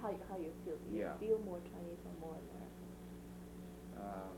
how you feel. Do you Yeah. feel more Chinese or more American? Um,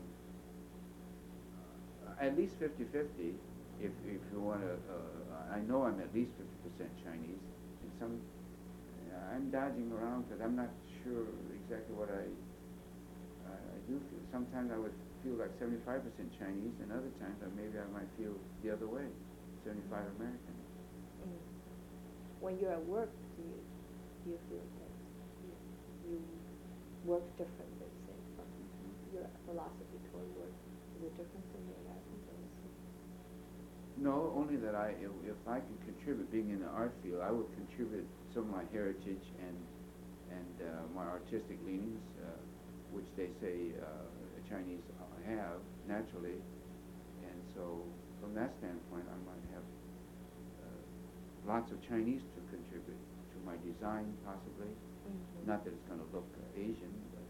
at least 50-50. If you want to, I know I'm at least 50% Chinese. And I'm dodging around because I'm not sure exactly what I do feel. Sometimes I would feel like 75% Chinese, and other times maybe I might feel the other way, 75 American. Mm. When you're at work, do you feel that you work differently, say, from your philosophy toward work? Is it different from the Americans or the same? No, only that if I can contribute, being in the art field, I would contribute some of my heritage and my artistic leanings, which they say Chinese have naturally, and so from that standpoint, I might have lots of Chinese to contribute to my design, possibly. Mm-hmm. Not that it's going to look Asian, but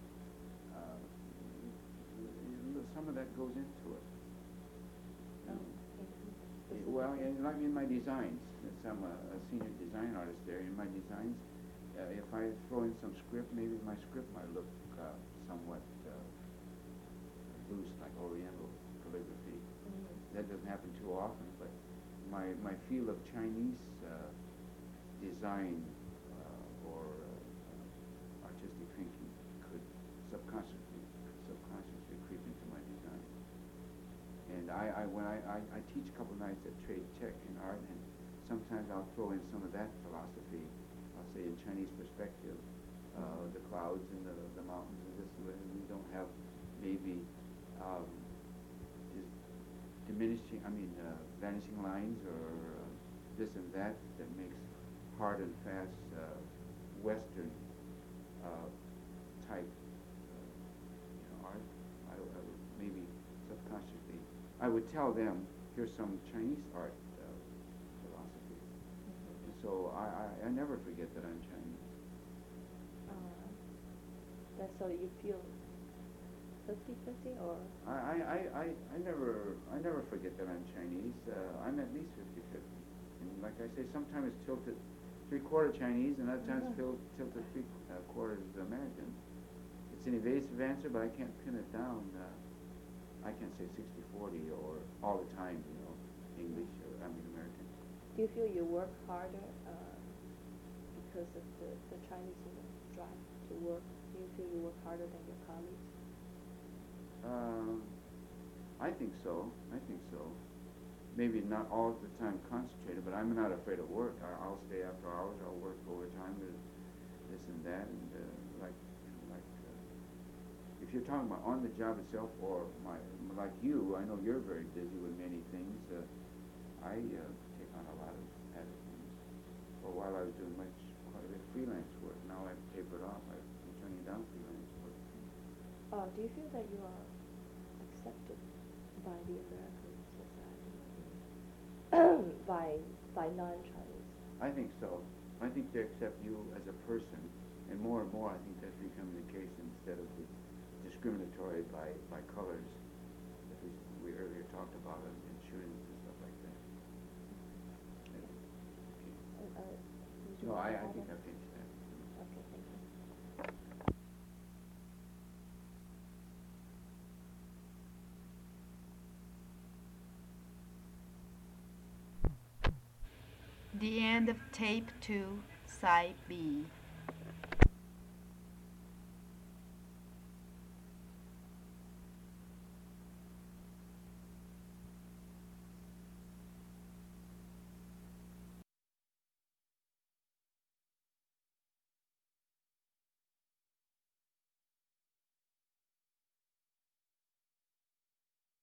some of that goes into it. Well, like in my designs, since I'm a senior design artist there, in my designs, if I throw in some script, maybe my script might look somewhat loose, like Oriental calligraphy. Mm-hmm. That doesn't happen too often, but my feel of Chinese design or artistic thinking could subconsciously creep into my design. And when I teach a couple nights at Trade Tech in art, and sometimes I'll throw in some of that philosophy. I'll say in Chinese perspective, the clouds and the mountains and this, we don't have maybe vanishing lines or this and that makes hard and fast Western type art. I would maybe subconsciously, I would tell them, here's some Chinese art philosophy. And so I never forget that I'm Chinese. That's so you feel 50-50 or? I never forget that I'm Chinese. I'm at least 50-50. And like I say, sometimes it's tilted three-quarter Chinese, and other times tilted three-quarters American. It's an evasive answer, but I can't pin it down. I can't say 60-40 or all the time, English or American. Do you feel you work harder because of the Chinese drive to work? Do you feel you work harder than your colleagues? I think so. Maybe not all the time concentrated, but I'm not afraid of work. I'll stay after hours. I'll work overtime, this and that, and if you're talking about on the job itself, or like you, I know you're very busy with many things. I take on a lot of added things. For a while, I was doing quite a bit of freelance work. Now I've tapered off. I'm turning down freelance work. Do you feel that you are accepted by the American society, by non-Chinese? I think so. I think they accept you as a person, and more, I think that's becoming the case instead of the discriminatory by colors that we earlier talked about in shootings and stuff like that. No, I think I've finished that. Okay, thank you. The end of tape 2, side B.